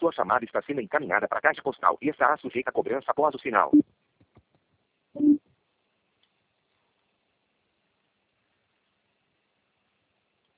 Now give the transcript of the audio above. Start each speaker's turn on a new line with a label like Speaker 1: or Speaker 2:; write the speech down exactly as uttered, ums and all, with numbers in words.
Speaker 1: Sua chamada está sendo encaminhada para a caixa postal e estará sujeita a cobrança após o sinal.